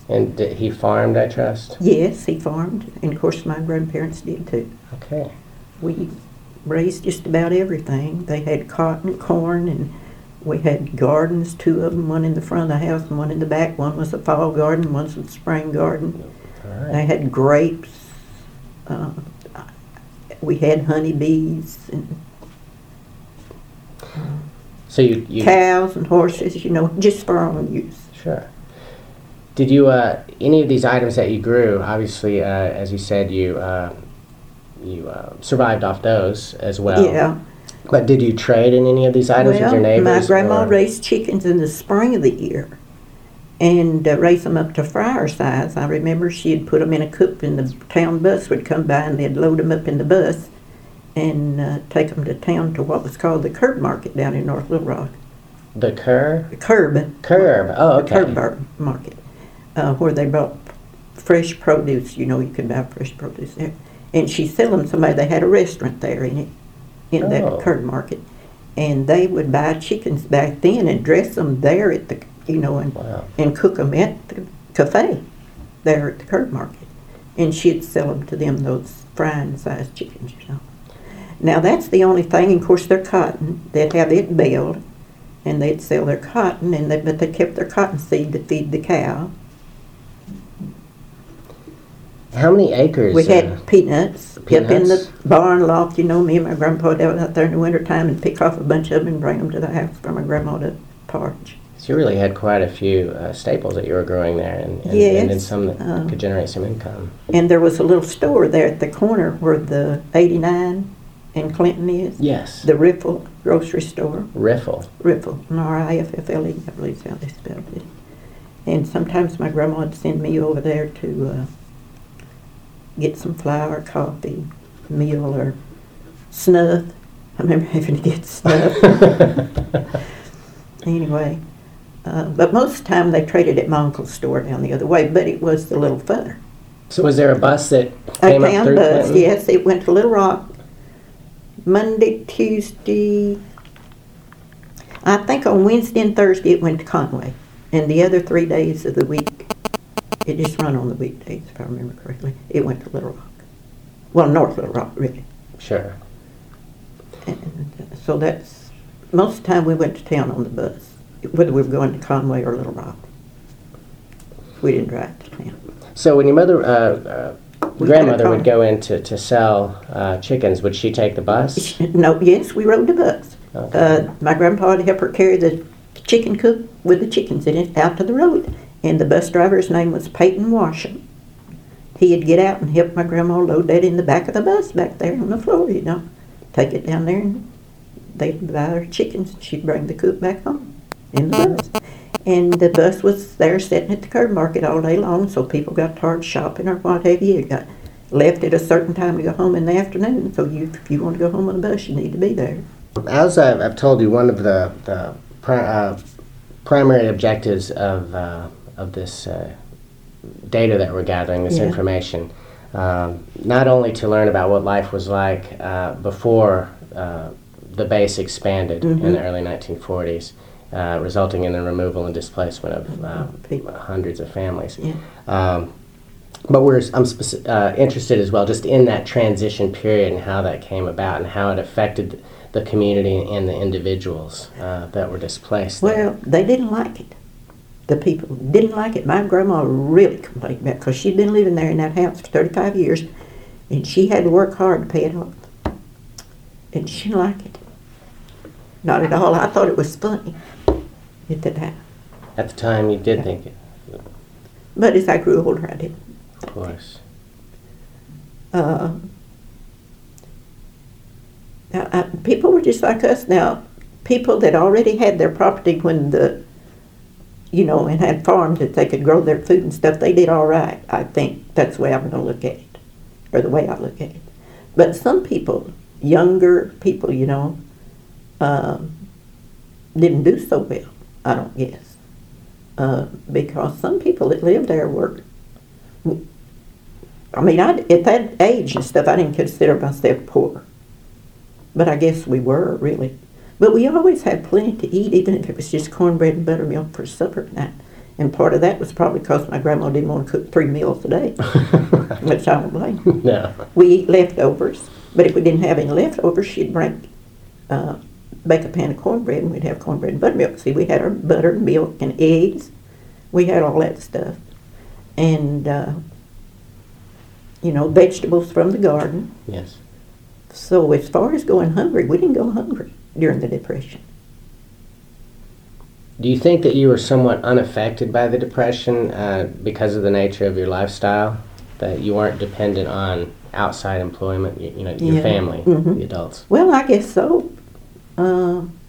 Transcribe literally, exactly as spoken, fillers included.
And did he farmed, I trust? Yes, he farmed, and of course my grandparents did too. Okay. We raised just about everything. They had cotton, corn, and we had gardens, two of them, one in the front of the house and one in the back. One was a fall garden, one was a spring garden. All right. They had grapes. Uh, we had honeybees and So you, you cows and horses, you know, just for our own use. Sure. Did you, uh, any of these items that you grew, obviously, uh, as you said, you uh, you uh, survived off those as well. Yeah. But did you trade in any of these items Well, with your neighbors? my grandma or- raised chickens in the spring of the year and uh, raised them up to fryer size. I remember she'd put them in a coop and the town bus would come by and they'd load them up in the bus and uh, take them to town to what was called the Curb Market down in North Little Rock. The cur? The Curb. Curb. Oh, The okay. Curb bar- Market, uh, where they brought fresh produce. You know, you could buy fresh produce there. And she's selling somebody, they had a restaurant there in it, in Oh. that Curb Market. And they would buy chickens back then and dress them there at the, you know, and, Wow. and cook them at the cafe there at the Curb Market. And she'd sell them to them, those frying sized chickens, you know. Now that's the only thing, of course, they're cotton. They'd have it baled, and they'd sell their cotton, and they, but they kept their cotton seed to feed the cow. How many acres? We uh, had peanuts, up in peanuts? the barn loft. You know, me and my grandpa would out out there in the wintertime and pick off a bunch of them and bring them to the house for my grandma to porridge. So you really had quite a few uh, staples that you were growing there, and, and, Yes, and then some that uh, could generate some income. And there was a little store there at the corner where the eighty-nine and Clinton is. Yes. The Riffle grocery store. Riffle. Riffle, R I F F L E, I believe is how they spelled it. And sometimes my grandma would send me over there to uh, get some flour, coffee, meal, or snuff. I remember having to get snuff. Anyway, uh, but most of the time they traded at my uncle's store down the other way, but it was a little further. So was there a bus that A came up town through bus, Clinton? yes, it went to Little Rock Monday, Tuesday. I think on Wednesday and Thursday it went to Conway, and the other three days of the week, it just run on the weekdays, if I remember correctly. It went to Little Rock. Well, North Little Rock, really. Sure. And uh, so that's, most of the time we went to town on the bus, whether we were going to Conway or Little Rock. We didn't drive to town. So when your mother, uh, uh, We grandmother had a would car. go in to, to sell uh, chickens, would she take the bus? No, yes, we rode the bus. Okay. Uh, my grandpa would help her carry the chicken coop with the chickens in it out to the road. And the bus driver's name was Peyton Washam. He'd get out and help my grandma load that in the back of the bus back there on the floor, you know. Take it down there and they'd buy her chickens and she'd bring the coop back home in the bus. And the bus was there sitting at the Curb Market all day long, so people got tired shopping or what have you. You got left at a certain time to go home in the afternoon, so you, if you want to go home on the bus, you need to be there. As I've, I've told you, one of the, the pri- uh, primary objectives of, uh, of this uh, data that we're gathering, this Yeah. information, um, not only to learn about what life was like uh, before uh, the base expanded in the Mhm. early nineteen forties, uh, resulting in the removal and displacement of uh, People. hundreds of families. Yeah. Um, but we're I'm speci- uh, interested as well just in that transition period and how that came about and how it affected the community and the individuals uh, that were displaced there. Well, they didn't like it. The people didn't like it. My grandma really complained about it because she'd been living there in that house for thirty-five years, and she had to work hard to pay it off. And she didn't like it. Not at all. I thought it was funny at the time. At the time, you did think it, But as I grew older, I didn't. of course. Uh, now, I, people were just like us now. People that already had their property when the, you know, and had farms that they could grow their food and stuff, they did all right. I think that's the way I'm going to look at it, or the way I look at it. But some people, younger people, you know, um, didn't do so well, I don't guess. Uh, because some people that lived there were, I mean, I, at that age and stuff, I didn't consider myself poor. But I guess we were, really. But we always had plenty to eat, even if it was just cornbread and buttermilk for supper at night. And part of that was probably because my grandma didn't want to cook three meals a day, which I don't blame. No. We eat leftovers, but if we didn't have any leftovers, she'd bring, uh, bake a pan of cornbread, and we'd have cornbread and buttermilk. See, we had our butter and milk and eggs. We had all that stuff. And, uh, you know, vegetables from the garden. Yes. So as far as going hungry, we didn't go hungry during the Depression. Do you think that you were somewhat unaffected by the Depression uh, because of the nature of your lifestyle? That you weren't dependent on outside employment, you, you know, your Yeah. family, Mhm. the adults? Well, I guess so. Um,